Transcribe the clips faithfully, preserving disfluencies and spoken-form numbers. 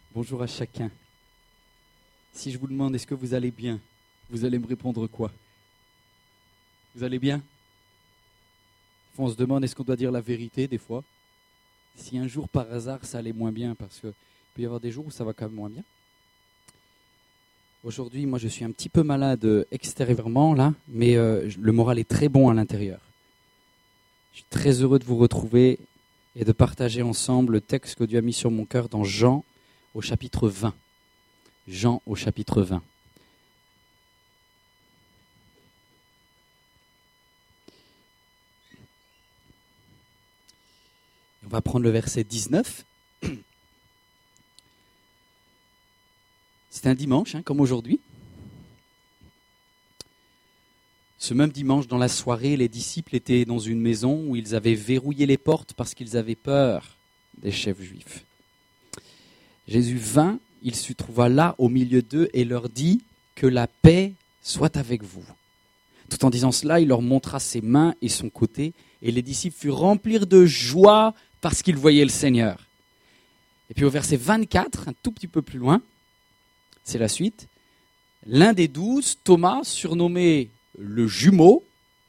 Bonjour à chacun. Si je vous demande est-ce que vous allez bien, vous allez me répondre quoi? Vous allez bien? On se demande est-ce qu'on doit dire la vérité des fois? Si un jour par hasard ça allait moins bien, parce qu'il peut y avoir des jours où ça va quand même moins bien. Aujourd'hui, moi je suis un petit peu malade extérieurement là, mais euh, le moral est très bon à l'intérieur. Je suis très heureux de vous retrouver et de partager ensemble le texte que Dieu a mis sur mon cœur dans Jean au chapitre vingt. Jean au chapitre vingt. On va prendre le verset dix-neuf. C'est un dimanche, hein, comme aujourd'hui. Ce même dimanche, dans la soirée, les disciples étaient dans une maison où ils avaient verrouillé les portes parce qu'ils avaient peur des chefs juifs. Jésus vint, il se trouva là au milieu d'eux et leur dit que la paix soit avec vous. Tout en disant cela, il leur montra ses mains et son côté, et les disciples furent remplis de joie parce qu'ils voyaient le Seigneur. Et puis au verset vingt-quatre, un tout petit peu plus loin, c'est la suite. L'un des douze, Thomas, surnommé le jumeau,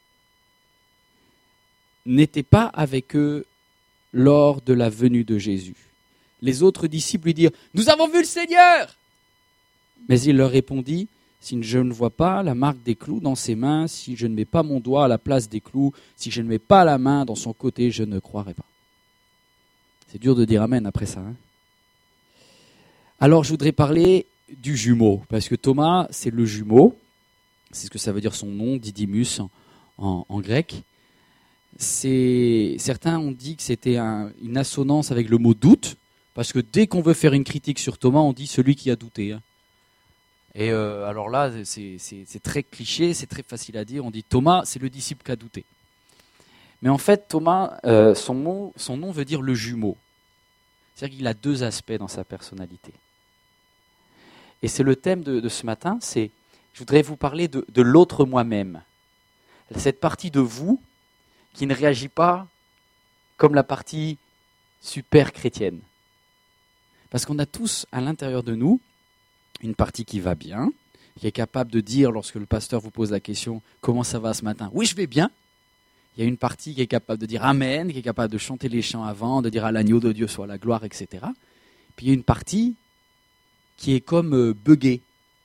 n'était pas avec eux lors de la venue de Jésus. Les autres disciples lui dirent « Nous avons vu le Seigneur !» Mais il leur répondit « Si je ne vois pas la marque des clous dans ses mains, si je ne mets pas mon doigt à la place des clous, si je ne mets pas la main dans son côté, je ne croirai pas. » C'est dur de dire amen après ça. Hein. Alors je voudrais parler du jumeau, parce que Thomas, c'est le jumeau. C'est ce que ça veut dire son nom, Didymus en, en, en grec. C'est, certains ont dit que c'était un, une assonance avec le mot doute, parce que dès qu'on veut faire une critique sur Thomas, on dit celui qui a douté. Hein. Et euh, alors là, c'est, c'est, c'est très cliché, c'est très facile à dire. On dit Thomas, c'est le disciple qui a douté. Mais en fait, Thomas, euh, son, mot, son nom veut dire le jumeau. C'est-à-dire qu'il a deux aspects dans sa personnalité. Et c'est le thème de, de ce matin, c'est, je voudrais vous parler de, de l'autre moi-même. Cette partie de vous qui ne réagit pas comme la partie super chrétienne. Parce qu'on a tous à l'intérieur de nous une partie qui va bien, qui est capable de dire lorsque le pasteur vous pose la question « Comment ça va ce matin ?» Oui, je vais bien. Il y a une partie qui est capable de dire « Amen », qui est capable de chanter les chants avant, de dire « À l'agneau de Dieu soit la gloire », et cetera. Puis il y a une partie qui est comme euh, buggée.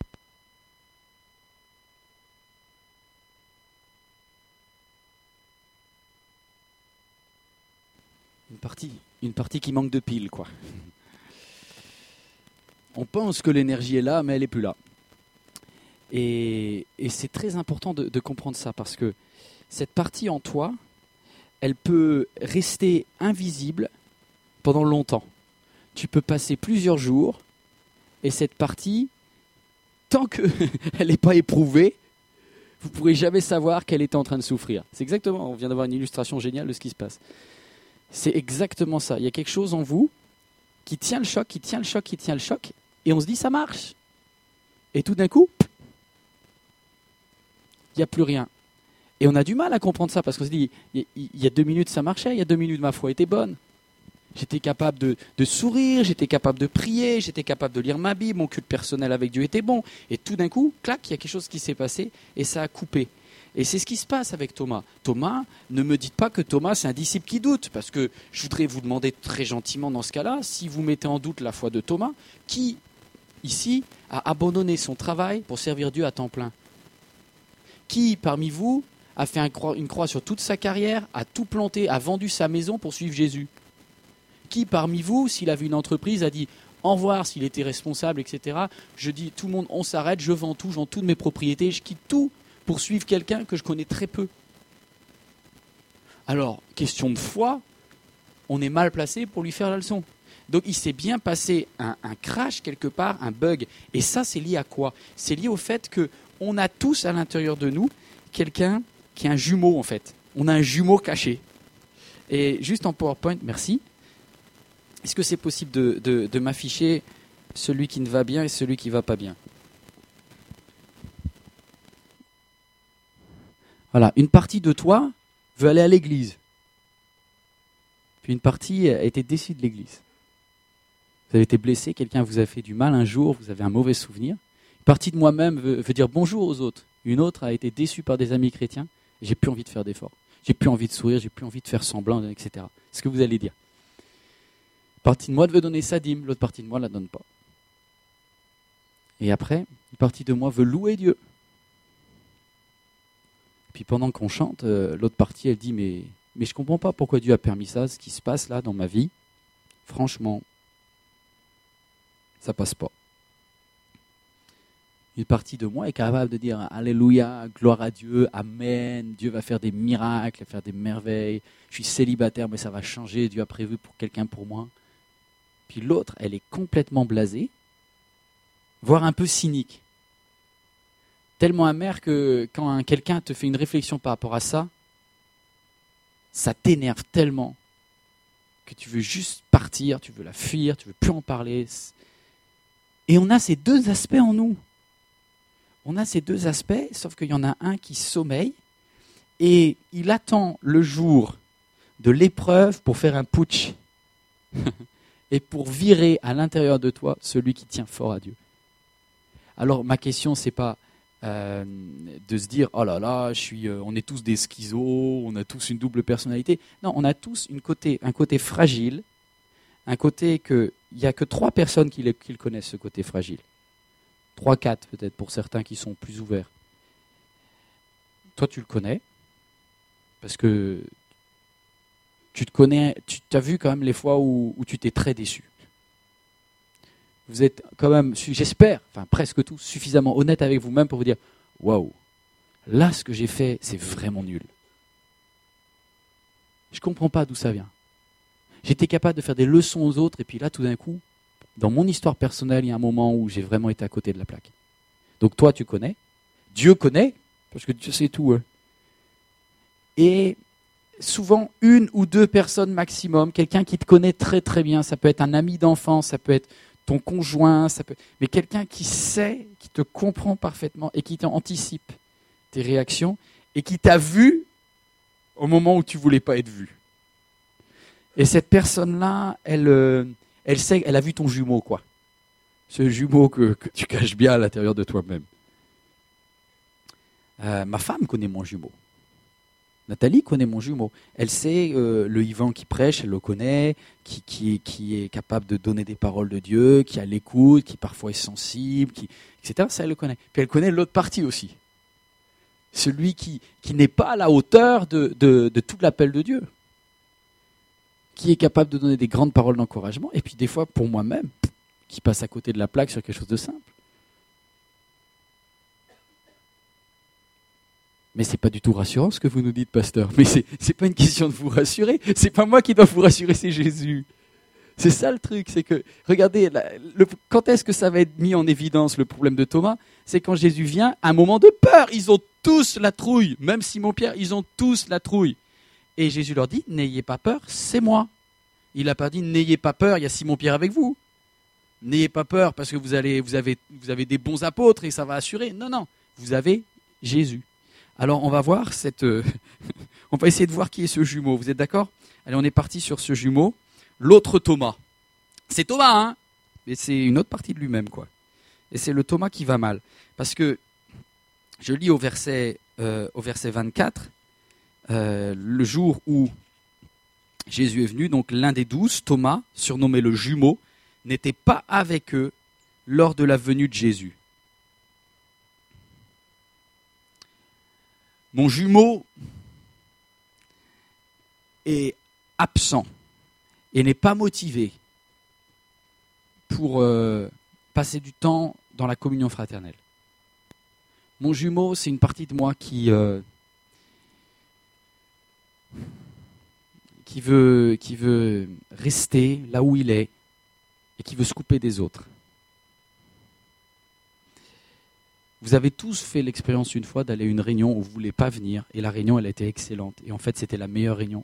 Une partie, une partie qui manque de piles, quoi. On pense que l'énergie est là, mais elle n'est plus là. Et, et c'est très important de, de comprendre ça, parce que cette partie en toi, elle peut rester invisible pendant longtemps. Tu peux passer plusieurs jours, et cette partie, tant qu'elle n'est pas éprouvée, vous ne pourrez jamais savoir qu'elle était en train de souffrir. C'est exactement, on vient d'avoir une illustration géniale de ce qui se passe. C'est exactement ça. Il y a quelque chose en vous qui tient le choc, qui tient le choc, qui tient le choc, et on se dit ça marche. Et tout d'un coup, il n'y a plus rien. Et on a du mal à comprendre ça, parce qu'on se dit, il y a deux minutes ça marchait, il y a deux minutes ma foi était bonne. J'étais capable de, de sourire, j'étais capable de prier, j'étais capable de lire ma Bible, mon culte personnel avec Dieu était bon. Et tout d'un coup, clac, il y a quelque chose qui s'est passé, et ça a coupé. Et c'est ce qui se passe avec Thomas. Thomas, ne me dites pas que Thomas, c'est un disciple qui doute, parce que je voudrais vous demander très gentiment dans ce cas-là, si vous mettez en doute la foi de Thomas, qui, ici, a abandonné son travail pour servir Dieu à temps plein? Qui, parmi vous, a fait un croix, une croix sur toute sa carrière, a tout planté, a vendu sa maison pour suivre Jésus? Qui, parmi vous, s'il avait une entreprise, a dit au revoir, s'il était responsable, et cetera. Je dis, tout le monde, on s'arrête, je vends tout, je vends toutes mes propriétés, je quitte tout pour suivre quelqu'un que je connais très peu. Alors, question de foi, on est mal placé pour lui faire la leçon. Donc il s'est bien passé un, un crash quelque part, un bug. Et ça, c'est lié à quoi? C'est lié au fait qu'on a tous à l'intérieur de nous quelqu'un qui est un jumeau, en fait. On a un jumeau caché. Et juste en PowerPoint, merci. Est-ce que c'est possible de, de, de m'afficher celui qui ne va bien et celui qui ne va pas bien? Voilà, une partie de toi veut aller à l'église. Puis une partie a été déçue de l'église. Vous Vous avez été blessé, quelqu'un vous a fait du mal un jour, vous avez un mauvais souvenir. Une partie de moi-même veut, veut dire bonjour aux autres. Une autre a été déçue par des amis chrétiens. J'ai plus envie de faire d'efforts. J'ai plus envie de sourire, j'ai plus envie de faire semblant, et cetera. C'est ce que vous allez dire. Une partie de moi veut donner sa dîme, l'autre partie de moi ne la donne pas. Et après, une partie de moi veut louer Dieu. Puis pendant qu'on chante, euh, l'autre partie, elle dit, mais, mais je ne comprends pas pourquoi Dieu a permis ça, ce qui se passe là dans ma vie. Franchement, ça passe pas. Une partie de moi est capable de dire Alléluia, gloire à Dieu, Amen, Dieu va faire des miracles, va faire des merveilles. Je suis célibataire, mais ça va changer, Dieu a prévu pour quelqu'un pour moi. Puis l'autre, elle est complètement blasée, voire un peu cynique. Tellement amère que quand un, quelqu'un te fait une réflexion par rapport à ça, ça t'énerve tellement que tu veux juste partir, tu veux la fuir, tu veux plus en parler. Et on a ces deux aspects en nous. On a ces deux aspects, sauf qu'il y en a un qui sommeille et il attend le jour de l'épreuve pour faire un putsch et pour virer à l'intérieur de toi celui qui tient fort à Dieu. Alors ma question, c'est pas euh, de se dire oh là là, je suis, euh, on est tous des schizos, on a tous une double personnalité. Non, on a tous une côté, un côté fragile, un côté que il y a que trois personnes qui le, qui le connaissent, ce côté fragile. Trois, quatre peut-être pour certains qui sont plus ouverts. Toi, tu le connais parce que tu te connais, tu as vu quand même les fois où, où tu t'es très déçu. Vous êtes quand même, j'espère, enfin presque tous, suffisamment honnêtes avec vous-même pour vous dire « Waouh, là ce que j'ai fait, c'est vraiment nul. Je ne comprends pas d'où ça vient. J'étais capable de faire des leçons aux autres et puis là tout d'un coup, dans mon histoire personnelle, il y a un moment où j'ai vraiment été à côté de la plaque. Donc toi, tu connais, Dieu connaît, parce que Dieu sait tout. Hein. Et souvent, une ou deux personnes maximum, quelqu'un qui te connaît très très bien, ça peut être un ami d'enfance, ça peut être ton conjoint, ça peut... mais quelqu'un qui sait, qui te comprend parfaitement et qui anticipe tes réactions et qui t'a vu au moment où tu ne voulais pas être vu. Et cette personne-là, elle... Euh, Elle sait, elle a vu ton jumeau, quoi. Ce jumeau que, que tu caches bien à l'intérieur de toi-même. Euh, ma femme connaît mon jumeau. Nathalie connaît mon jumeau. Elle sait euh, le Yvan qui prêche, elle le connaît, qui, qui, qui est capable de donner des paroles de Dieu, qui a l'écoute, qui parfois est sensible, qui, et cetera. Ça, elle le connaît. Puis elle connaît l'autre partie aussi. Celui qui, qui n'est pas à la hauteur de, de, de tout l'appel de Dieu. Qui est capable de donner des grandes paroles d'encouragement, et puis des fois, pour moi-même, qui passe à côté de la plaque sur quelque chose de simple. Mais c'est pas du tout rassurant ce que vous nous dites, pasteur. Mais c'est, c'est pas une question de vous rassurer. C'est pas moi qui dois vous rassurer, c'est Jésus. C'est ça le truc, c'est que, regardez, la, le, quand est-ce que ça va être mis en évidence, le problème de Thomas? C'est quand Jésus vient, à un moment de peur. Ils ont tous la trouille. Même Simon-Pierre, ils ont tous la trouille. Et Jésus leur dit, n'ayez pas peur, c'est moi. Il n'a pas dit, n'ayez pas peur, il y a Simon-Pierre avec vous. N'ayez pas peur parce que vous, allez, vous, avez, vous avez des bons apôtres et ça va assurer. Non, non, vous avez Jésus. Alors on va voir cette... Euh, on va essayer de voir qui est ce jumeau. Vous êtes d'accord? Allez, on est parti sur ce jumeau. L'autre Thomas. C'est Thomas, hein? Mais c'est une autre partie de lui-même, quoi. Et c'est le Thomas qui va mal. Parce que, je lis au verset, euh, au verset vingt-quatre, Euh, le jour où Jésus est venu, donc l'un des douze, Thomas, surnommé le jumeau, n'était pas avec eux lors de la venue de Jésus. Mon jumeau est absent et n'est pas motivé pour euh, passer du temps dans la communion fraternelle. Mon jumeau, c'est une partie de moi qui... Euh, qui veut, qui veut rester là où il est et qui veut se couper des autres. Vous avez tous fait l'expérience une fois d'aller à une réunion où vous ne voulez pas venir et la réunion elle a été excellente et en fait c'était la meilleure réunion.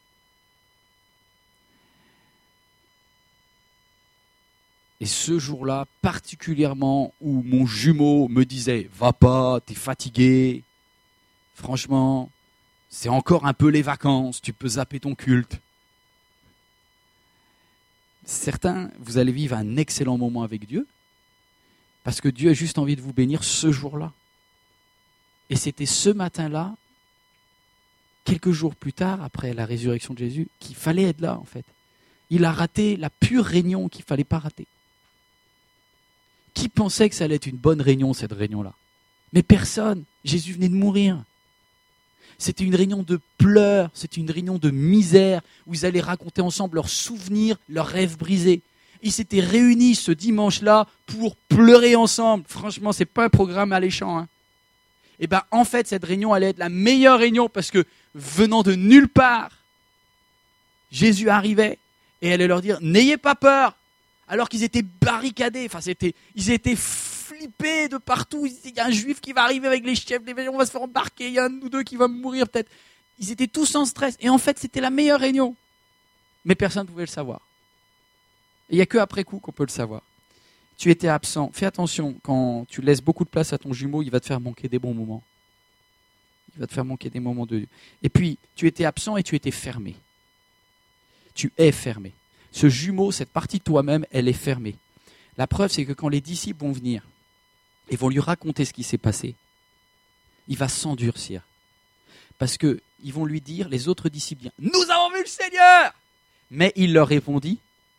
Et ce jour-là, particulièrement où mon jumeau me disait « Va pas, t'es fatigué, franchement, c'est encore un peu les vacances, tu peux zapper ton culte. » certains, vous allez vivre un excellent moment avec Dieu, parce que Dieu a juste envie de vous bénir ce jour-là. Et c'était ce matin-là, quelques jours plus tard, après la résurrection de Jésus, qu'il fallait être là, en fait. Il a raté la pure réunion qu'il ne fallait pas rater. Qui pensait que ça allait être une bonne réunion, cette réunion-là? Mais personne. Jésus venait de mourir. C'était une réunion de pleurs, c'était une réunion de misère, où ils allaient raconter ensemble leurs souvenirs, leurs rêves brisés. Ils s'étaient réunis ce dimanche-là pour pleurer ensemble. Franchement, ce n'est pas un programme alléchant. Hein. Et bien, en fait, cette réunion allait être la meilleure réunion parce que, venant de nulle part, Jésus arrivait et allait leur dire « N'ayez pas peur !» Alors qu'ils étaient barricadés, enfin, c'était, ils étaient flippés de partout. Il y a un juif qui va arriver avec les chefs, on va se faire embarquer, il y a un ou deux qui va mourir peut-être. Ils étaient tous en stress. Et en fait, c'était la meilleure réunion. Mais personne ne pouvait le savoir. Et il n'y a qu'après coup qu'on peut le savoir. Tu étais absent. Fais attention, quand tu laisses beaucoup de place à ton jumeau, il va te faire manquer des bons moments. Il va te faire manquer des moments de... Et puis, tu étais absent et tu étais fermé. Tu es fermé. Ce jumeau, cette partie de toi-même, elle est fermée. La preuve, c'est que quand les disciples vont venir et vont lui raconter ce qui s'est passé, il va s'endurcir. Parce qu'ils vont lui dire, les autres disciples, « Nous avons vu le Seigneur !» Mais il leur répondit,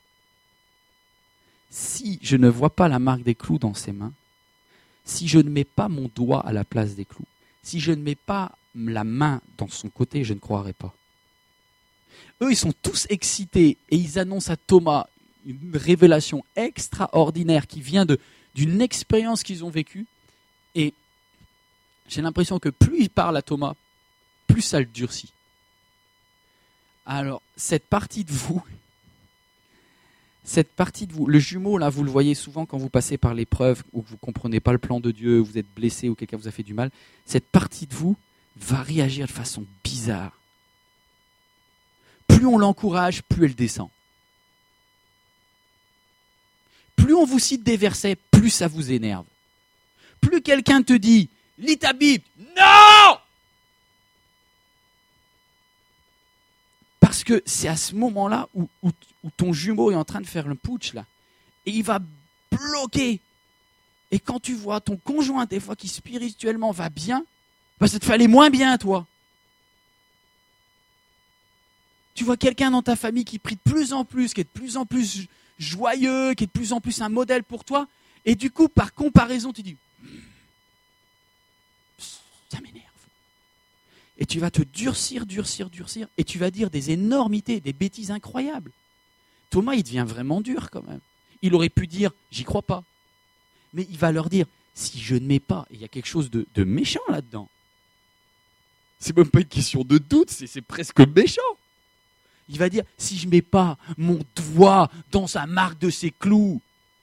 « Si je ne vois pas la marque des clous dans ses mains, si je ne mets pas mon doigt à la place des clous, si je ne mets pas la main dans son côté, je ne croirai pas. » Eux, ils sont tous excités et ils annoncent à Thomas une révélation extraordinaire qui vient de, d'une expérience qu'ils ont vécue. Et j'ai l'impression que plus ils parlent à Thomas, plus ça le durcit. Alors, cette partie de vous, cette partie de vous, le jumeau, là, vous le voyez souvent quand vous passez par l'épreuve ou que vous ne comprenez pas le plan de Dieu, vous êtes blessé ou quelqu'un vous a fait du mal, cette partie de vous va réagir de façon bizarre. Plus on l'encourage, plus elle descend. Plus on vous cite des versets, plus ça vous énerve. Plus quelqu'un te dit « Lis ta Bible !» Non ! Parce que c'est à ce moment-là où, où, où ton jumeau est en train de faire le putsch, là, et il va bloquer. Et quand tu vois ton conjoint, des fois, qui spirituellement va bien, bah, ça te fait aller moins bien, toi. Tu vois quelqu'un dans ta famille qui prie de plus en plus, qui est de plus en plus joyeux, qui est de plus en plus un modèle pour toi, et du coup, par comparaison, tu dis « ça m'énerve ». Et tu vas te durcir, durcir, durcir, et tu vas dire des énormités, des bêtises incroyables. Thomas, il devient vraiment dur quand même. Il aurait pu dire « j'y crois pas ». Mais il va leur dire « si je ne mets pas », et il y a quelque chose de, de méchant là-dedans. C'est même pas une question de doute, c'est, c'est presque méchant. Il va dire, si je ne mets pas mon doigt dans sa marque de ses clous.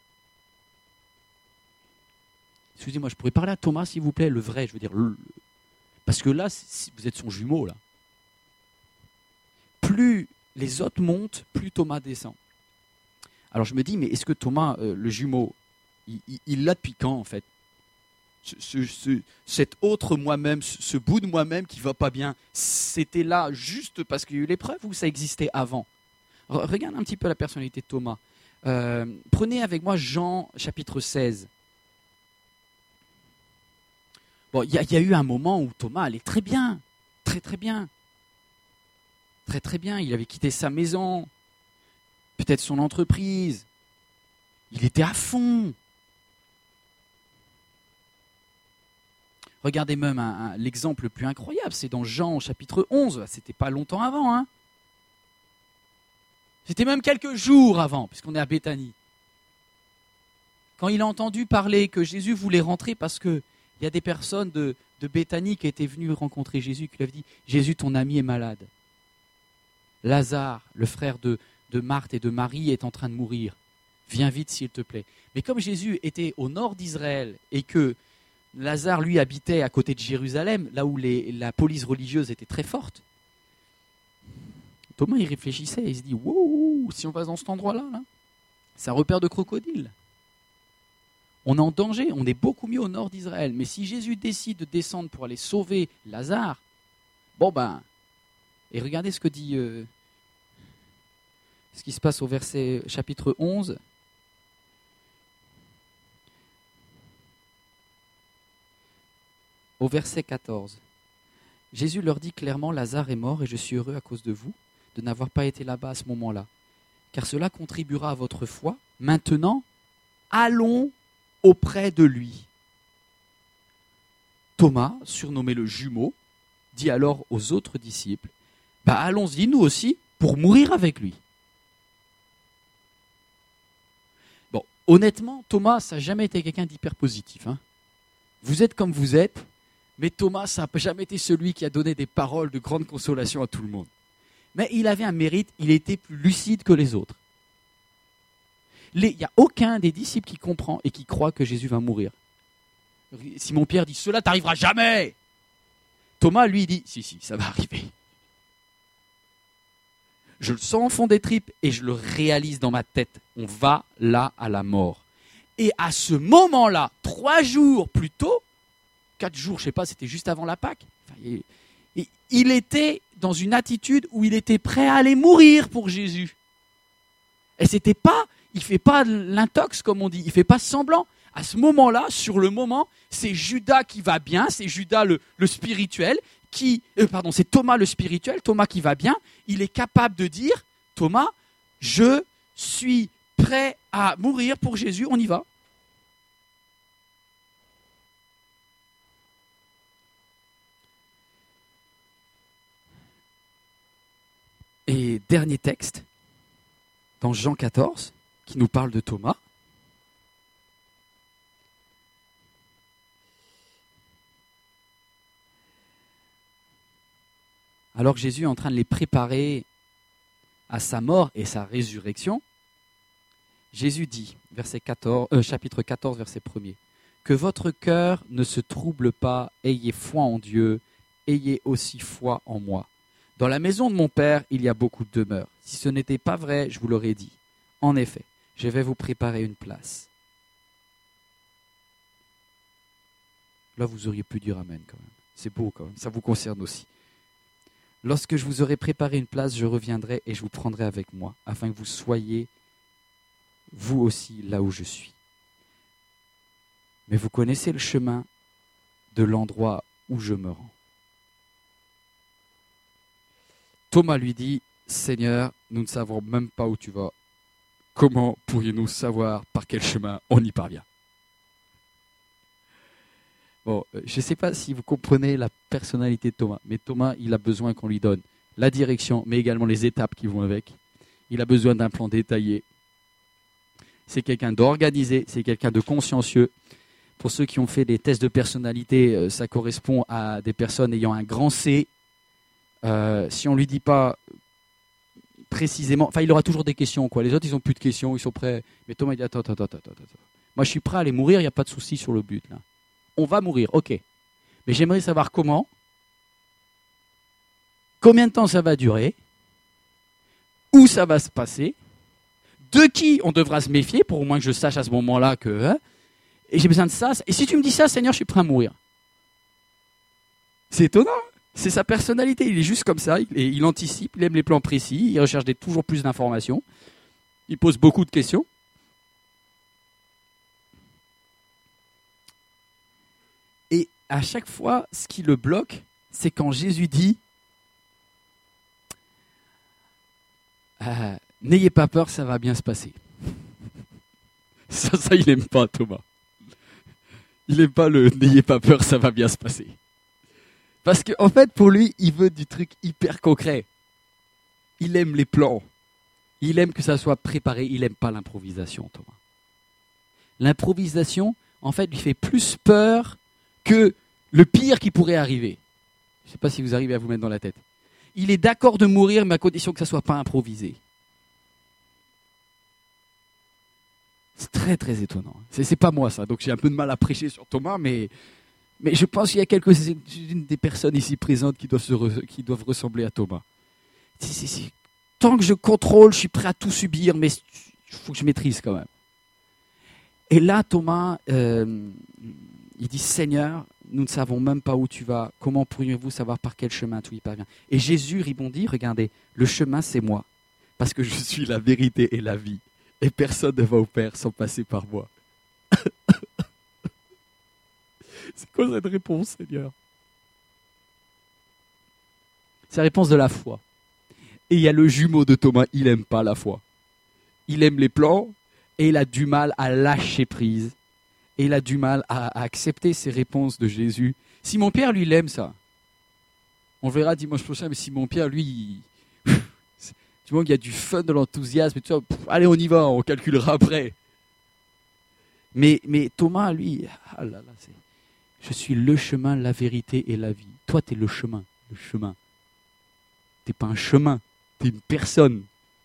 Excusez-moi, je pourrais parler à Thomas, s'il vous plaît, le vrai, je veux dire. Le... Parce que là, vous êtes son jumeau, là. Plus les autres montent, plus Thomas descend. Alors je me dis, mais est-ce que Thomas, euh, le jumeau, il, il, il l'a depuis quand, en fait ? Ce, ce, ce, cet autre moi-même, ce, ce bout de moi-même qui ne va pas bien, c'était là juste parce qu'il y a eu l'épreuve ou ça existait avant ? Re- Regarde un petit peu la personnalité de Thomas. Euh, prenez avec moi Jean chapitre seize. Bon, il y, y a eu un moment où Thomas allait très bien, très très bien. Très très bien, il avait quitté sa maison, peut-être son entreprise. Il était à fond. Regardez même un, un, l'exemple le plus incroyable, c'est dans Jean chapitre onze, c'était pas longtemps avant. Hein. C'était même quelques jours avant, puisqu'on est à Béthanie. Quand il a entendu parler que Jésus voulait rentrer parce qu'il y a des personnes de, de Béthanie qui étaient venues rencontrer Jésus, qui lui avaient dit « Jésus, ton ami est malade. Lazare, le frère de, de Marthe et de Marie, est en train de mourir. Viens vite s'il te plaît. » Mais comme Jésus était au nord d'Israël et que Lazare, lui, habitait à côté de Jérusalem, là où les, la police religieuse était très forte. Thomas, il réfléchissait, il se dit « Wow, si on va dans cet endroit-là, là, c'est un repère de crocodile. On est en danger, on est beaucoup mieux au nord d'Israël. Mais si Jésus décide de descendre pour aller sauver Lazare, bon ben, et regardez ce que dit, euh, ce qui se passe au verset chapitre onze. Au verset quatorze. Jésus leur dit clairement, Lazare est mort et je suis heureux à cause de vous de n'avoir pas été là-bas à ce moment-là, car cela contribuera à votre foi. Maintenant, allons auprès de lui. Thomas, surnommé le jumeau, dit alors aux autres disciples, bah allons-y nous aussi pour mourir avec lui. Bon, honnêtement, Thomas, ça n'a jamais été quelqu'un d'hyper positif. Hein. Vous êtes comme vous êtes, mais Thomas, ça n'a jamais été celui qui a donné des paroles de grande consolation à tout le monde. Mais il avait un mérite, il était plus lucide que les autres. Il n'y a aucun des disciples qui comprend et qui croit que Jésus va mourir. Simon-Pierre dit, cela t'arrivera jamais. Thomas, lui, dit, si, si, ça va arriver. Je le sens au fond des tripes et je le réalise dans ma tête. On va là à la mort. Et à ce moment-là, trois jours plus tôt, quatre jours, je ne sais pas, c'était juste avant la Pâque, enfin, il, il était dans une attitude où il était prêt à aller mourir pour Jésus. Et c'était pas, il ne fait pas l'intox comme on dit, il ne fait pas semblant. À ce moment-là, sur le moment, c'est Judas qui va bien, c'est Judas le, le spirituel, qui, euh, pardon, c'est Thomas le spirituel, Thomas qui va bien. Il est capable de dire, Thomas, je suis prêt à mourir pour Jésus, on y va. Et dernier texte, dans Jean quatorze, qui nous parle de Thomas. Alors que Jésus est en train de les préparer à sa mort et sa résurrection, Jésus dit, verset quatorze, euh, chapitre quatorze, verset premier, « Que votre cœur ne se trouble pas, ayez foi en Dieu, ayez aussi foi en moi. Dans la maison de mon Père, il y a beaucoup de demeures. Si ce n'était pas vrai, je vous l'aurais dit. En effet, je vais vous préparer une place. » Là, vous auriez pu dire amen quand même. C'est beau quand même, ça vous concerne aussi. « Lorsque je vous aurai préparé une place, je reviendrai et je vous prendrai avec moi, afin que vous soyez, vous aussi, là où je suis. Mais vous connaissez le chemin de l'endroit où je me rends. » Thomas lui dit, « Seigneur, nous ne savons même pas où tu vas. Comment pourrions-nous savoir par quel chemin on y parvient ?» Bon, je ne sais pas si vous comprenez la personnalité de Thomas, mais Thomas, il a besoin qu'on lui donne la direction, mais également les étapes qui vont avec. Il a besoin d'un plan détaillé. C'est quelqu'un d'organisé, c'est quelqu'un de consciencieux. Pour ceux qui ont fait des tests de personnalité, ça correspond à des personnes ayant un grand C. Euh, si on ne lui dit pas précisément, enfin il aura toujours des questions, quoi. Les autres, ils n'ont plus de questions, ils sont prêts. Mais Thomas, il dit, attends, attends, attends, attends, attends. Moi, je suis prêt à aller mourir, il n'y a pas de souci sur le but, là. On va mourir, ok. Mais j'aimerais savoir comment, combien de temps ça va durer, où ça va se passer, de qui on devra se méfier, pour au moins que je sache à ce moment-là que... Hein, et j'ai besoin de ça. Et si tu me dis ça, Seigneur, je suis prêt à mourir. C'est étonnant. C'est sa personnalité. Il est juste comme ça. Il, il anticipe, il aime les plans précis, il recherche des, toujours plus d'informations. Il pose beaucoup de questions. Et à chaque fois, ce qui le bloque, c'est quand Jésus dit euh, « N'ayez pas peur, ça va bien se passer. » Ça, ça, il n'aime pas, Thomas. Il n'aime pas le « N'ayez pas peur, ça va bien se passer. » Parce qu'en en fait, pour lui, il veut du truc hyper concret. Il aime les plans. Il aime que ça soit préparé. Il n'aime pas l'improvisation, Thomas. L'improvisation, en fait, lui fait plus peur que le pire qui pourrait arriver. Je ne sais pas si vous arrivez à vous mettre dans la tête. Il est d'accord de mourir, mais à condition que ça ne soit pas improvisé. C'est très, très étonnant. C'est, c'est pas moi, ça. Donc, j'ai un peu de mal à prêcher sur Thomas, mais, mais je pense qu'il y a quelques-unes des personnes ici présentes qui doivent, se re, qui doivent ressembler à Thomas. Si, si, si. Tant que je contrôle, je suis prêt à tout subir, mais il faut que je maîtrise quand même. Et là, Thomas, euh, il dit, « Seigneur, nous ne savons même pas où tu vas. Comment pourriez-vous savoir par quel chemin tu y parviens ?» Et Jésus répondit, regardez, « Le chemin, c'est moi. parce que je suis la vérité et la vie. Et personne ne va au Père sans passer par moi. C'est quoi cette réponse, Seigneur? C'est la réponse de la foi. Et il y a le jumeau de Thomas, il n'aime pas la foi. Il aime les plans et il a du mal à lâcher prise. Et il a du mal à, à accepter ces réponses de Jésus. Simon-Pierre, lui, il aime ça. On verra dimanche prochain, mais Simon-Pierre, lui, il... tu vois qu'il y a du fun, de l'enthousiasme. Et tout ça. Pff, allez, on y va, on calculera après. Mais, mais Thomas, lui, ah là là, c'est... je suis le chemin, la vérité et la vie. Toi, tu es le chemin, le chemin. Tu n'es pas un chemin, tu es une personne.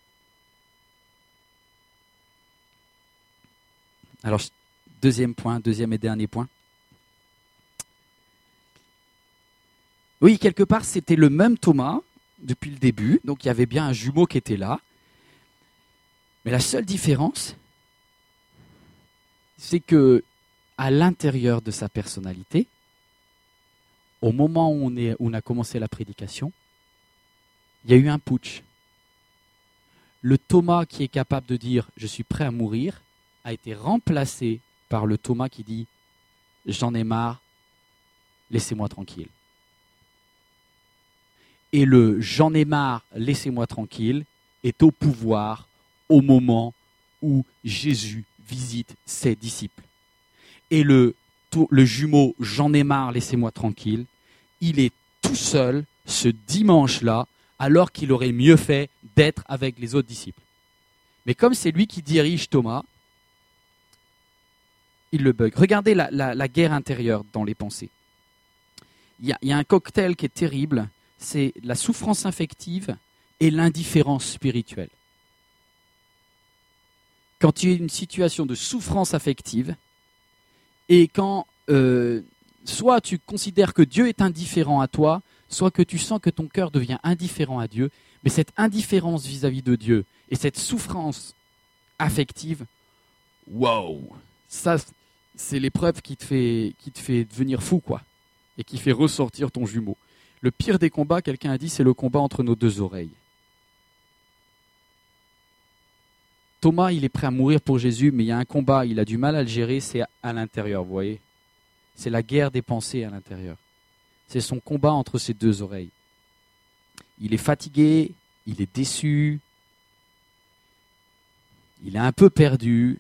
Alors, deuxième point, deuxième et dernier point. Oui, quelque part, c'était le même Thomas depuis le début. Donc, il y avait bien un jumeau qui était là. Mais la seule différence, c'est que à l'intérieur de sa personnalité, au moment où on, est, où on a commencé la prédication, il y a eu un putsch. Le Thomas qui est capable de dire « je suis prêt à mourir » a été remplacé par le Thomas qui dit « j'en ai marre, laissez-moi tranquille ». Et le « j'en ai marre, laissez-moi tranquille » est au pouvoir au moment où Jésus visite ses disciples. Et le, le jumeau « j'en ai marre, laissez-moi tranquille », il est tout seul ce dimanche-là, alors qu'il aurait mieux fait d'être avec les autres disciples. Mais comme c'est lui qui dirige Thomas, il le bug. Regardez la, la, la guerre intérieure dans les pensées. Il y a, il y a un cocktail qui est terrible, c'est la souffrance affective et l'indifférence spirituelle. Quand tu es dans une situation de souffrance affective, et quand euh, soit tu considères que Dieu est indifférent à toi, soit que tu sens que ton cœur devient indifférent à Dieu, mais cette indifférence vis-à-vis de Dieu et cette souffrance affective, wow, ça c'est l'épreuve qui te fait, qui te fait devenir fou, quoi, et qui fait ressortir ton jumeau. Le pire des combats, quelqu'un a dit, c'est le combat entre nos deux oreilles. Thomas, il est prêt à mourir pour Jésus, mais il y a un combat, il a du mal à le gérer, c'est à l'intérieur, vous voyez. C'est la guerre des pensées à l'intérieur. C'est son combat entre ses deux oreilles. Il est fatigué, il est déçu, il est un peu perdu,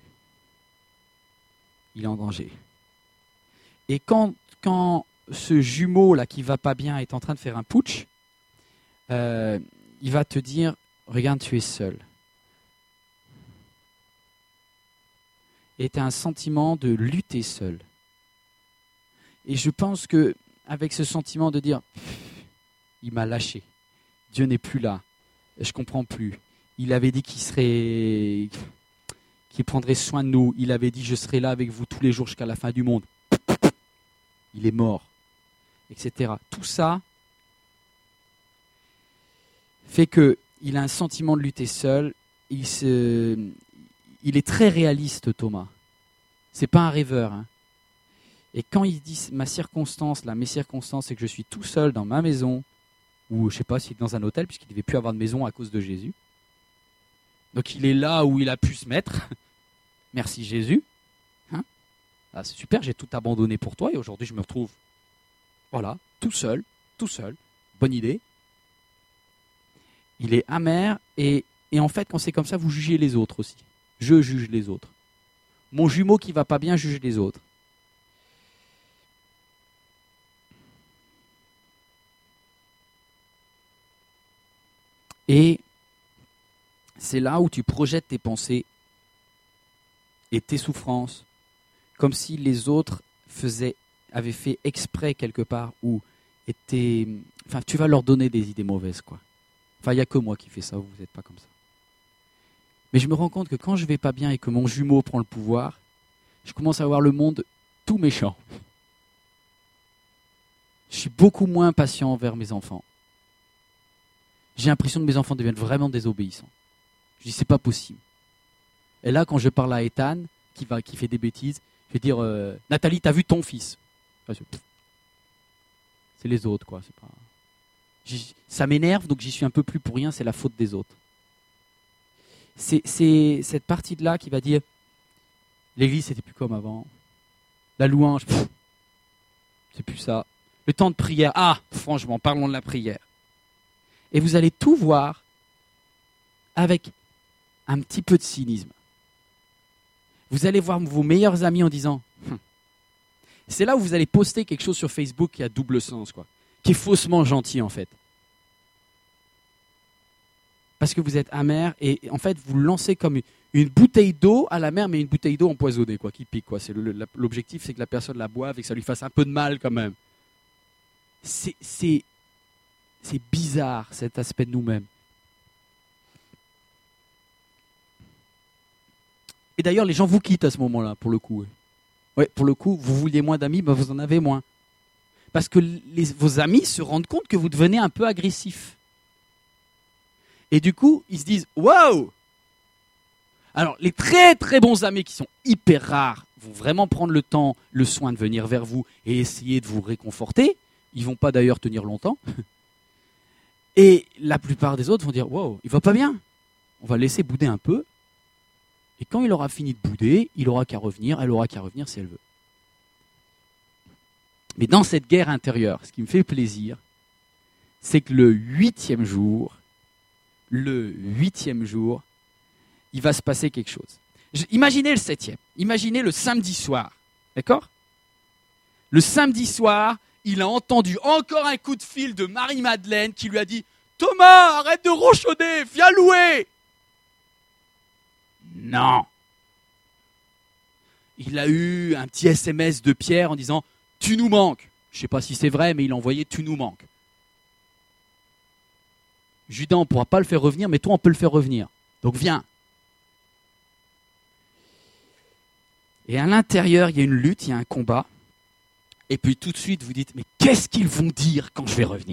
il est en danger. Et quand, quand ce jumeau-là qui va pas bien est en train de faire un putsch, euh, il va te dire, regarde, tu es seul. Et tu as un sentiment de lutter seul. Et je pense que avec ce sentiment de dire, il m'a lâché, Dieu n'est plus là, je comprends plus. Il avait dit qu'il serait, qu'il prendrait soin de nous. Il avait dit, je serai là avec vous tous les jours jusqu'à la fin du monde. Il est mort, et cetera. Tout ça fait qu'il a un sentiment de lutter seul. Il, se, il est très réaliste, Thomas. C'est pas un rêveur, hein. Et quand il dit ma circonstance, là, mes circonstances, c'est que je suis tout seul dans ma maison, ou je ne sais pas s'il est dans un hôtel, puisqu'il ne devait plus avoir de maison à cause de Jésus. Donc il est là où il a pu se mettre. Merci Jésus. Hein, ah, c'est super, j'ai tout abandonné pour toi et aujourd'hui je me retrouve, voilà, tout seul, tout seul. Bonne idée. Il est amer et, et en fait, quand c'est comme ça, vous jugez les autres aussi. Je juge les autres. Mon jumeau qui ne va pas bien juge les autres. Et c'est là où tu projettes tes pensées et tes souffrances, comme si les autres faisaient, avaient fait exprès quelque part, ou étaient, enfin, tu vas leur donner des idées mauvaises, quoi. Enfin, il n'y a que moi qui fais ça, vous n'êtes pas comme ça. Mais je me rends compte que quand je vais pas bien et que mon jumeau prend le pouvoir, je commence à voir le monde tout méchant. Je suis beaucoup moins patient envers mes enfants. J'ai l'impression que mes enfants deviennent vraiment désobéissants. Je dis, c'est pas possible. Et là, quand je parle à Ethan, qui, va, qui fait des bêtises, je vais dire, euh, Nathalie, t'as vu ton fils? C'est les autres, quoi. C'est pas... Ça m'énerve, donc j'y suis un peu plus pour rien, c'est la faute des autres. c'est, c'est cette partie de là qui va dire l'église c'était plus comme avant. La louange, pff, c'est plus ça. Le temps de prière, ah, franchement, parlons de la prière. Et vous allez tout voir avec un petit peu de cynisme. Vous allez voir vos meilleurs amis en disant, hm. C'est là où vous allez poster quelque chose sur Facebook qui a double sens, quoi, qui est faussement gentil en fait. Parce que vous êtes amer et en fait vous lancez comme une, une bouteille d'eau à la mer, mais une bouteille d'eau empoisonnée, quoi, qui pique, quoi. C'est le, la, l'objectif, c'est que la personne la boive et que ça lui fasse un peu de mal quand même. C'est, c'est, c'est bizarre cet aspect de nous-mêmes. Et d'ailleurs, les gens vous quittent à ce moment-là, pour le coup. Ouais, pour le coup, vous vouliez moins d'amis, ben vous en avez moins. Parce que les, vos amis se rendent compte que vous devenez un peu agressif. Et du coup, ils se disent « Waouh !» Alors, les très très bons amis qui sont hyper rares vont vraiment prendre le temps, le soin de venir vers vous et essayer de vous réconforter. Ils ne vont pas d'ailleurs tenir longtemps. Et la plupart des autres vont dire « Waouh, il va pas bien. On va laisser bouder un peu. » Et quand il aura fini de bouder, il aura qu'à revenir, elle aura qu'à revenir si elle veut. Mais dans cette guerre intérieure, ce qui me fait plaisir, c'est que le huitième jour, le huitième jour, il va se passer quelque chose. Imaginez le septième, imaginez le samedi soir, d'accord ? Le samedi soir, il a entendu encore un coup de fil de Marie-Madeleine qui lui a dit « Thomas, arrête de ronchonner, viens louer !» Non. Il a eu un petit S M S de Pierre en disant « Tu nous manques ». Je ne sais pas si c'est vrai, mais il a envoyé « Tu nous manques ». Judas, on ne pourra pas le faire revenir, mais toi, on peut le faire revenir. Donc viens. Et à l'intérieur, il y a une lutte, il y a un combat. Et puis tout de suite, vous dites « Mais qu'est-ce qu'ils vont dire quand je vais revenir ?»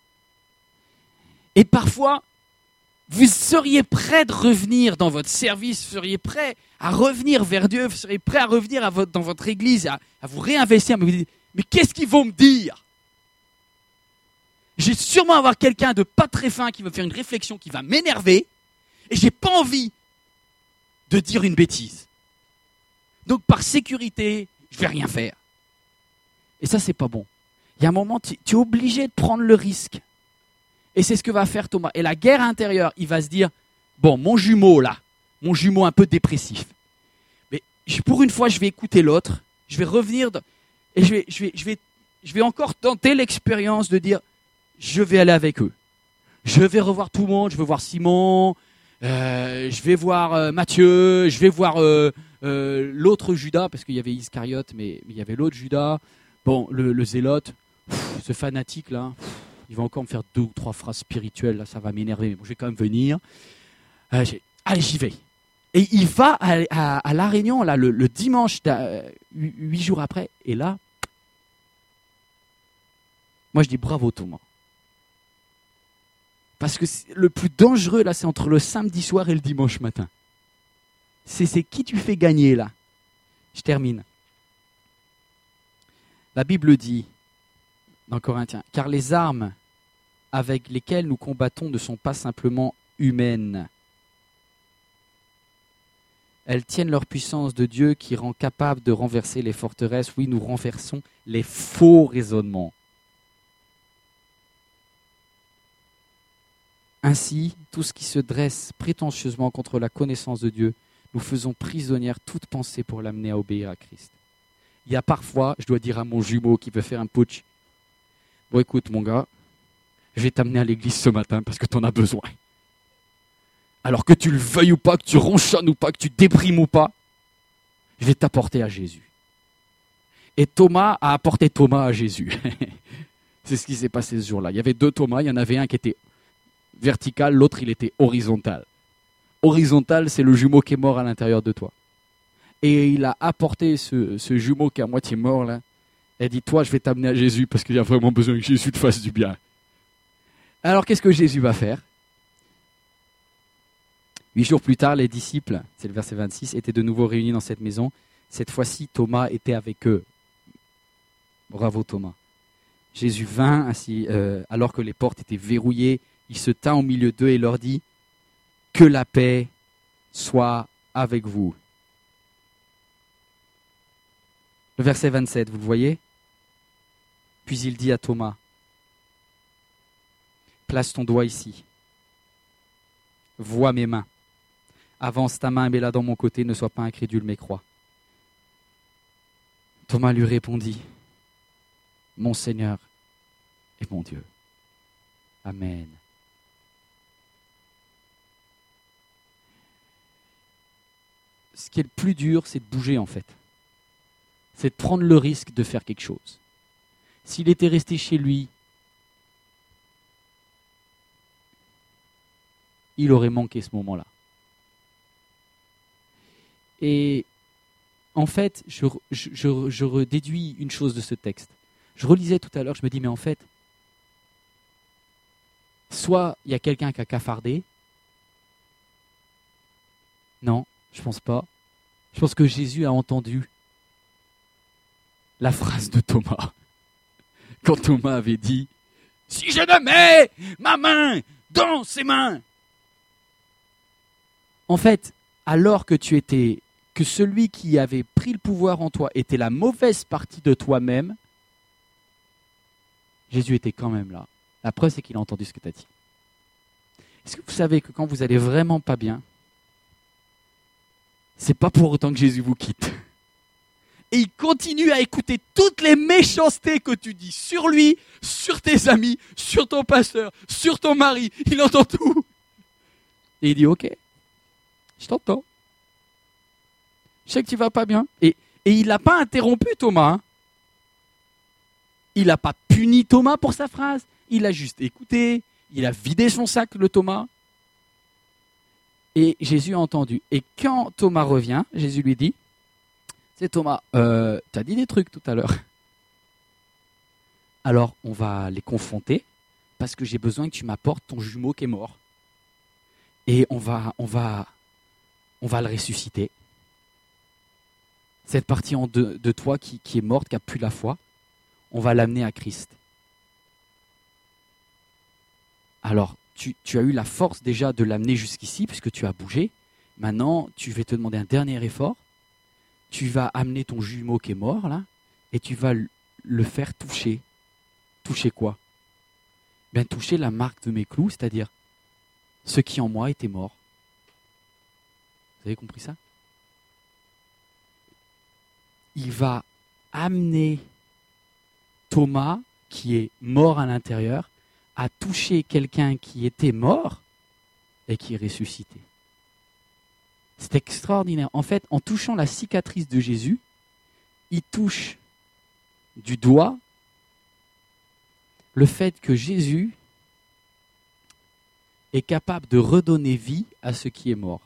Et parfois, vous seriez prêt de revenir dans votre service, vous seriez prêt à revenir vers Dieu, vous seriez prêt à revenir à votre, dans votre église, à, à vous réinvestir. Mais vous dites, mais qu'est-ce qu'ils vont me dire ? J'ai sûrement avoir quelqu'un de pas très fin qui va faire une réflexion qui va m'énerver, et j'ai pas envie de dire une bêtise. Donc par sécurité, je vais rien faire. Et ça, c'est pas bon. Il y a un moment, tu, tu es obligé de prendre le risque. Et c'est ce que va faire Thomas. Et la guerre intérieure, il va se dire, bon, mon jumeau là, mon jumeau un peu dépressif, mais pour une fois, je vais écouter l'autre, je vais revenir, de, et je vais, je, vais, je, vais, je vais encore tenter l'expérience de dire, je vais aller avec eux. Je vais revoir tout le monde, je vais voir Simon, euh, je vais voir euh, Matthieu, je vais voir euh, euh, l'autre Judas, parce qu'il y avait Iscariote, mais, mais il y avait l'autre Judas, bon, le, le zélote, pff, ce fanatique là, pff, il va encore me faire deux ou trois phrases spirituelles, là, ça va m'énerver, mais bon, je vais quand même venir. Euh, allez, j'y vais. Et il va à, à, à La Réunion, là, le, le dimanche, euh, huit jours après, et là, moi je dis bravo Thomas. Parce que le plus dangereux, là, c'est entre le samedi soir et le dimanche matin. C'est, c'est qui tu fais gagner, là. Je termine. La Bible dit, dans Corinthiens, car les armes avec lesquelles nous combattons ne sont pas simplement humaines. Elles tiennent leur puissance de Dieu qui rend capable de renverser les forteresses. Oui, nous renversons les faux raisonnements. Ainsi, tout ce qui se dresse prétentieusement contre la connaissance de Dieu, nous faisons prisonnière toute pensée pour l'amener à obéir à Christ. Il y a parfois, je dois dire à mon jumeau qui veut faire un putsch, bon écoute mon gars, je vais t'amener à l'église ce matin parce que tu en as besoin. Alors que tu le veuilles ou pas, que tu ronchonnes ou pas, que tu déprimes ou pas, je vais t'apporter à Jésus. Et Thomas a apporté Thomas à Jésus. C'est ce qui s'est passé ce jour-là. Il y avait deux Thomas, il y en avait un qui était vertical, l'autre il était horizontal. Horizontal, c'est le jumeau qui est mort à l'intérieur de toi. Et il a apporté ce, ce jumeau qui est à moitié mort là. Elle dit, toi, je vais t'amener à Jésus parce qu'il y a vraiment besoin que Jésus te fasse du bien. Alors, qu'est-ce que Jésus va faire ? Huit jours plus tard, les disciples, c'est le verset vingt-six, étaient de nouveau réunis dans cette maison. Cette fois-ci, Thomas était avec eux. Bravo Thomas. Jésus vint ainsi, euh, alors que les portes étaient verrouillées. Il se tint au milieu d'eux et leur dit, que la paix soit avec vous. Le verset vingt-sept, vous le voyez ? Puis il dit à Thomas, place ton doigt ici. Vois mes mains. Avance ta main et mets-la dans mon côté, ne sois pas incrédule mais crois. Thomas lui répondit, mon Seigneur et mon Dieu. Amen. Ce qui est le plus dur, c'est de bouger en fait. C'est de prendre le risque de faire quelque chose. S'il était resté chez lui, il aurait manqué ce moment-là. Et en fait, je, je, je, je redéduis une chose de ce texte. Je relisais tout à l'heure, je me dis, mais en fait, soit il y a quelqu'un qui a cafardé. Non, je pense pas. Je pense que Jésus a entendu la phrase de Thomas. Quand Thomas avait dit, si je ne mets ma main dans ses mains. En fait, alors que tu étais, que celui qui avait pris le pouvoir en toi était la mauvaise partie de toi-même, Jésus était quand même là. La preuve, c'est qu'il a entendu ce que tu as dit. Est-ce que vous savez que quand vous allez vraiment pas bien, c'est pas pour autant que Jésus vous quitte. Et il continue à écouter toutes les méchancetés que tu dis sur lui, sur tes amis, sur ton pasteur, sur ton mari. Il entend tout. Et il dit, ok, je t'entends. Je sais que tu vas pas bien. Et, et il n'a pas interrompu Thomas. Hein. Il n'a pas puni Thomas pour sa phrase. Il a juste écouté. Il a vidé son sac, le Thomas. Et Jésus a entendu. Et quand Thomas revient, Jésus lui dit, c'est Thomas, euh, tu as dit des trucs tout à l'heure. Alors, on va les confronter parce que j'ai besoin que tu m'apportes ton jumeau qui est mort. Et on va, on va, on va le ressusciter. Cette partie en de, de toi qui, qui est morte, qui n'a plus la foi, on va l'amener à Christ. Alors, tu, tu as eu la force déjà de l'amener jusqu'ici puisque tu as bougé. Maintenant, tu vas te demander un dernier effort. Tu vas amener ton jumeau qui est mort, là, et tu vas le faire toucher. Toucher quoi ? Bien, toucher la marque de mes clous, c'est-à-dire ce qui en moi était mort. Vous avez compris ça ? Il va amener Thomas, qui est mort à l'intérieur, à toucher quelqu'un qui était mort et qui est ressuscité. C'est extraordinaire. En fait, en touchant la cicatrice de Jésus, il touche du doigt le fait que Jésus est capable de redonner vie à ce qui est mort.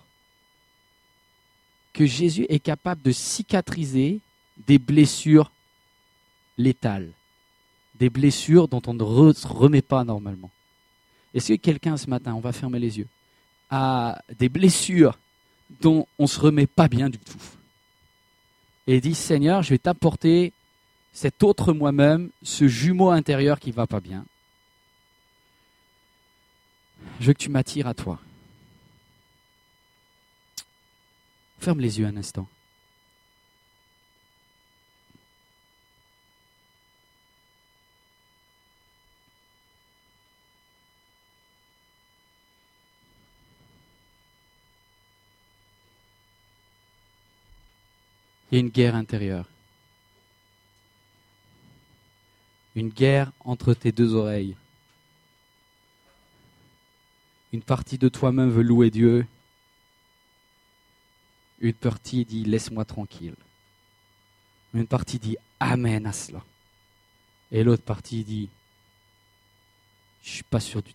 Que Jésus est capable de cicatriser des blessures létales, des blessures dont on ne se remet pas normalement. Est-ce que quelqu'un ce matin, on va fermer les yeux, a des blessures dont on ne se remet pas bien du tout. Et dit, Seigneur, je vais t'apporter cet autre moi-même, ce jumeau intérieur qui ne va pas bien. Je veux que tu m'attires à toi. Ferme les yeux un instant. Il y a une guerre intérieure. Une guerre entre tes deux oreilles. Une partie de toi-même veut louer Dieu. Une partie dit « laisse-moi tranquille ». Une partie dit « amen à cela ». Et l'autre partie dit « je ne suis pas sûr du tout ».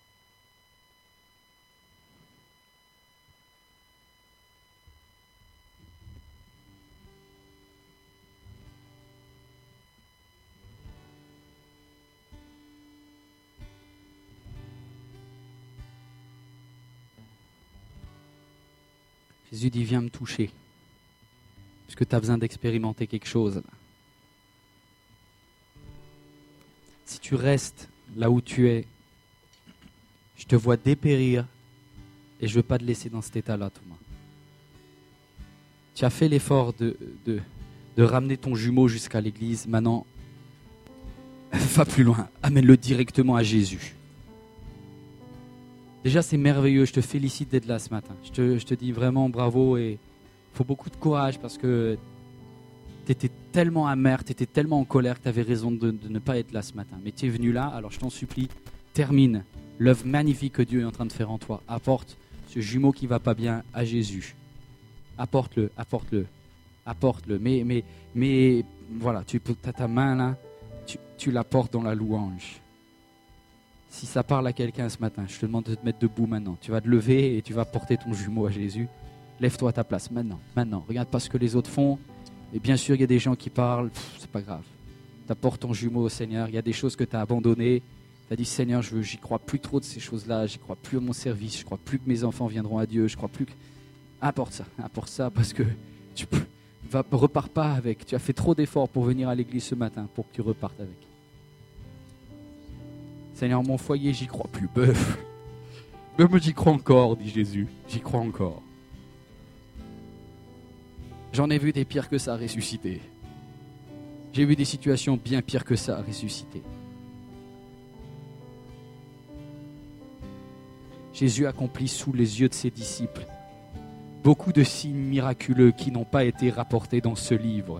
Jésus dit, viens me toucher, parce que tu as besoin d'expérimenter quelque chose. Si tu restes là où tu es, je te vois dépérir et je ne veux pas te laisser dans cet état-là, Thomas. Tu as fait l'effort de, de, de ramener ton jumeau jusqu'à l'église. Maintenant, va plus loin. Amène-le directement à Jésus. Déjà, c'est merveilleux. Je te félicite d'être là ce matin. Je te, je te dis vraiment bravo et il faut beaucoup de courage parce que tu étais tellement amer, tu étais tellement en colère que tu avais raison de, de ne pas être là ce matin. Mais tu es venu là, alors je t'en supplie, termine l'œuvre magnifique que Dieu est en train de faire en toi. Apporte ce jumeau qui ne va pas bien à Jésus. Apporte-le, apporte-le, apporte-le. Mais, mais, mais voilà, tu as ta main là, tu, tu la portes dans la louange. Si ça parle à quelqu'un ce matin, je te demande de te mettre debout maintenant. Tu vas te lever et tu vas porter ton jumeau à Jésus. Lève-toi à ta place maintenant, maintenant. Regarde pas ce que les autres font. Et bien sûr, il y a des gens qui parlent, pff, c'est pas grave. Tu apportes ton jumeau au Seigneur. Il y a des choses que tu as abandonnées. Tu as dit, Seigneur, je, j'y crois plus trop de ces choses-là. J'y crois plus à mon service. Je crois plus que mes enfants viendront à Dieu. Je crois plus que... Apporte ça, apporte ça parce que tu peux... Va, repars pas avec. Tu as fait trop d'efforts pour venir à l'église ce matin pour que tu repartes avec. Seigneur, mon foyer, j'y crois plus. Bœuf. Même j'y crois encore, dit Jésus. J'y crois encore. J'en ai vu des pires que ça ressusciter. J'ai vu des situations bien pires que ça ressusciter. Jésus accomplit sous les yeux de ses disciples beaucoup de signes miraculeux qui n'ont pas été rapportés dans ce livre.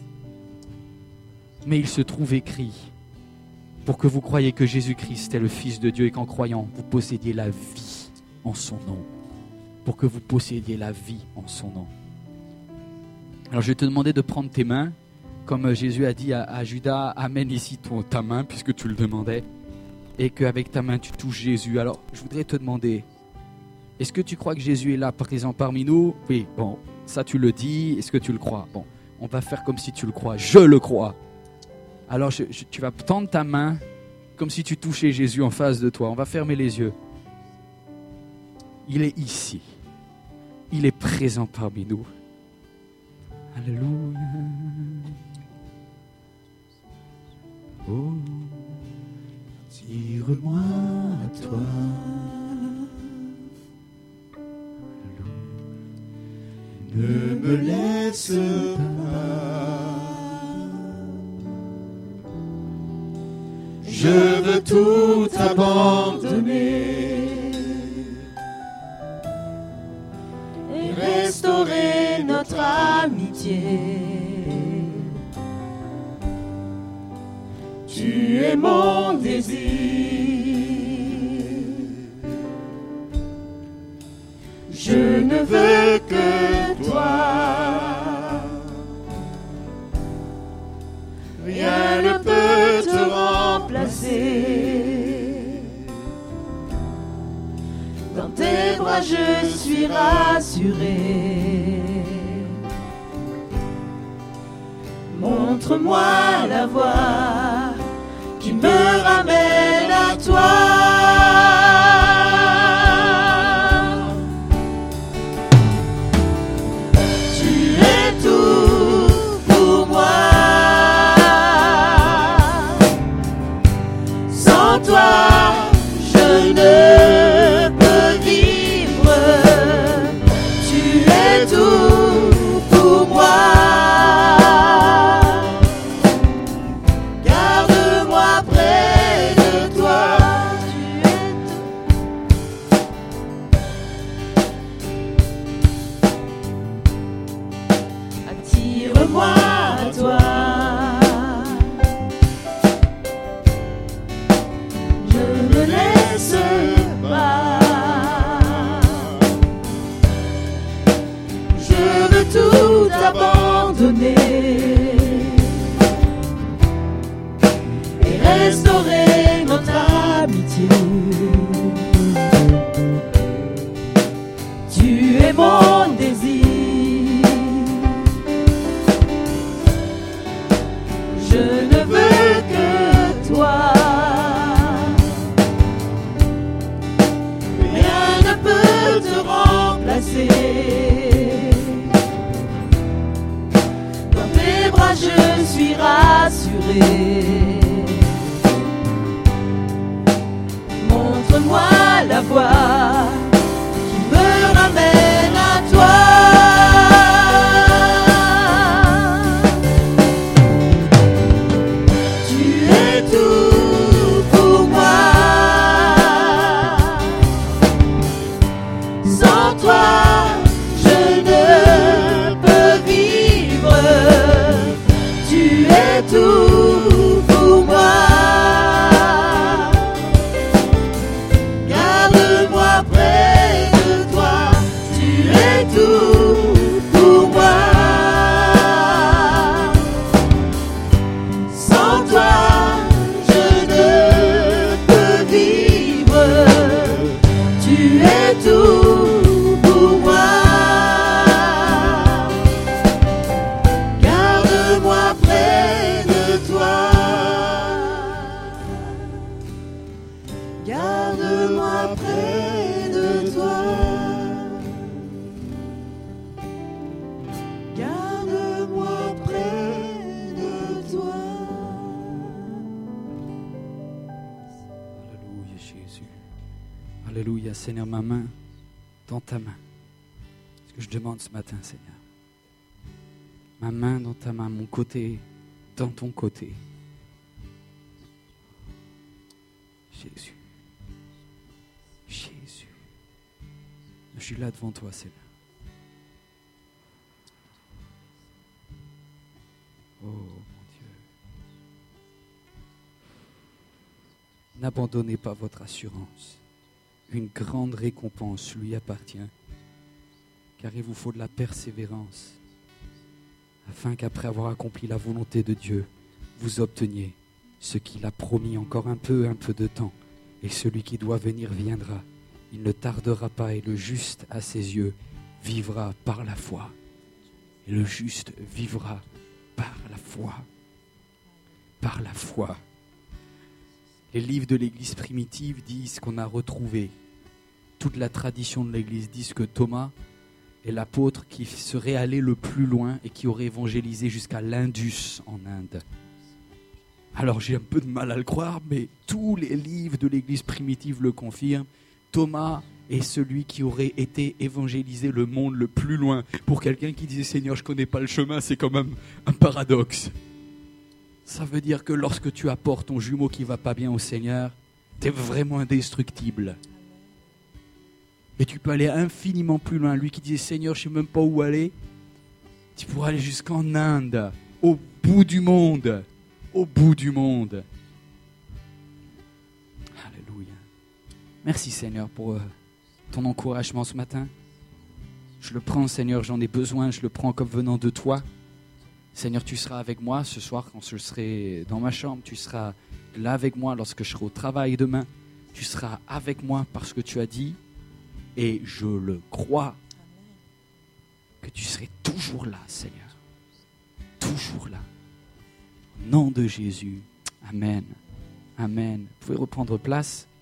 Mais il se trouve écrit pour que vous croyiez que Jésus-Christ est le Fils de Dieu et qu'en croyant, vous possédiez la vie en son nom. Pour que vous possédiez la vie en son nom. Alors je vais te demander de prendre tes mains, comme Jésus a dit à, à Judas, amène ici ton, ta main puisque tu le demandais, et qu'avec ta main tu touches Jésus. Alors je voudrais te demander, est-ce que tu crois que Jésus est là présent parmi nous? Oui, bon, ça tu le dis, est-ce que tu le crois? Bon, on va faire comme si tu le crois, je le crois. Alors je, je, tu vas tendre ta main comme si tu touchais Jésus en face de toi. On va fermer les yeux. Il est ici. Il est présent parmi nous. Alléluia. Oh, tire-moi à toi. Ne me laisse pas. Je veux tout abandonner et restaurer notre amitié. Tu es mon désir. Je ne veux que toi. Rien ne peut te remplacer. Dans tes bras je suis rassuré. Montre-moi la voie qui me ramène à toi. Tu es tout pour moi. Sans toi, je ne peux vivre. Tu es tout pour moi. Garde-moi près de toi. Tu es tout. Attire-moi à toi. Tout abandonner et restaurer notre amitié. Tu es mon désir. Je ne veux que toi. Rien ne peut te remplacer. Je suis rassuré. Montre-moi la voie qui me ramène à toi. Alléluia, Seigneur, ma main dans ta main. C'est ce que je demande ce matin, Seigneur. Ma main dans ta main, mon côté dans ton côté. Jésus. Jésus. Je suis là devant toi, Seigneur. Oh, mon Dieu. N'abandonnez pas votre assurance. Une grande récompense lui appartient, car il vous faut de la persévérance, afin qu'après avoir accompli la volonté de Dieu, vous obteniez ce qu'il a promis encore un peu, un peu de temps. Et celui qui doit venir viendra. Il ne tardera pas, et le juste à ses yeux vivra par la foi. Et le juste vivra par la foi. Par la foi. Les livres de l'Église primitive disent qu'on a retrouvé. Toute la tradition de l'Église dit que Thomas est l'apôtre qui serait allé le plus loin et qui aurait évangélisé jusqu'à l'Indus en Inde. Alors j'ai un peu de mal à le croire, mais tous les livres de l'Église primitive le confirment. Thomas est celui qui aurait été évangélisé le monde le plus loin. Pour quelqu'un qui disait « Seigneur, je ne connais pas le chemin », c'est quand même un paradoxe. Ça veut dire que lorsque tu apportes ton jumeau qui ne va pas bien au Seigneur, tu es vraiment indestructible. Et tu peux aller infiniment plus loin. Lui qui disait « Seigneur, je ne sais même pas où aller », tu pourras aller jusqu'en Inde, au bout du monde. Au bout du monde. Alléluia. Merci Seigneur pour euh, ton encouragement ce matin. Je le prends Seigneur, j'en ai besoin, je le prends comme venant de toi. Seigneur, tu seras avec moi ce soir quand je serai dans ma chambre. Tu seras là avec moi lorsque je serai au travail demain. Tu seras avec moi parce que tu as dit, et je le crois, que tu serais toujours là Seigneur. Toujours là. Au nom de Jésus. Amen. Amen. Vous pouvez reprendre place.